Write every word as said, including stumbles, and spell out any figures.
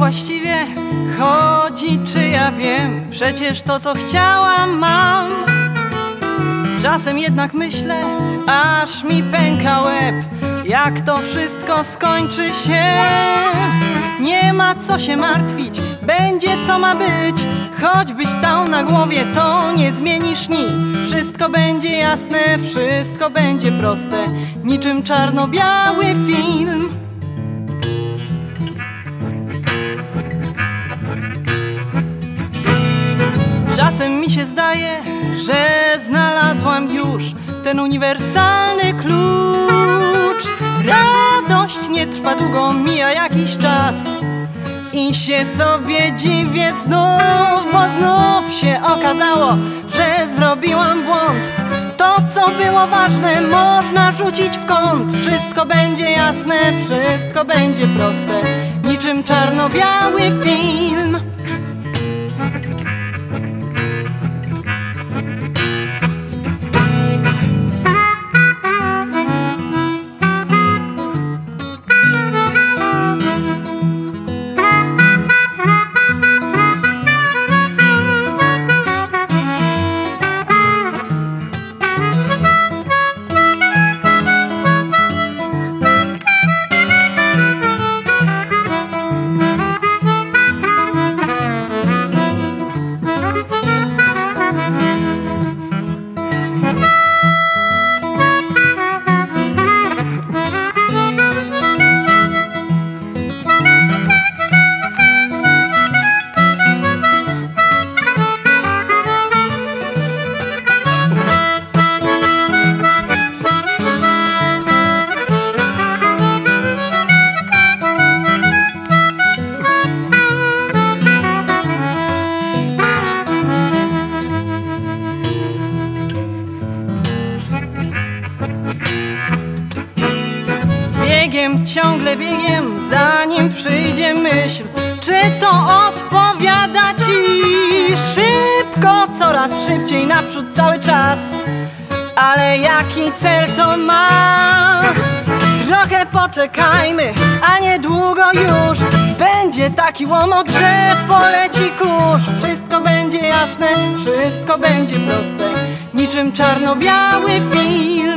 właściwie chodzi, czy ja wiem? Przecież to, co chciałam, mam. Czasem jednak myślę, aż mi pęka łeb, jak to wszystko skończy się. Nie ma co się martwić, będzie co ma być. Choćbyś stał na głowie, to nie zmienisz nic. Wszystko będzie jasne, wszystko będzie proste, niczym czarno-biały film. Czasem mi się zdaje, że znalazłam już ten uniwersalny klucz. Radość nie trwa długo, mija jakiś czas i się sobie dziwię znów, bo znów się okazało, że zrobiłam błąd. To, co było ważne, można rzucić w kąt. Wszystko będzie jasne, wszystko będzie proste, niczym czarno-biały film. Biegiem, ciągle biegiem, zanim przyjdzie myśl, czy to odpowiada ci. Szybko, coraz szybciej, naprzód cały czas, ale jaki cel to ma? Trochę poczekajmy, a niedługo już będzie taki łomot, że poleci kurz. Wszystko będzie jasne, wszystko będzie proste, niczym czarno-biały film.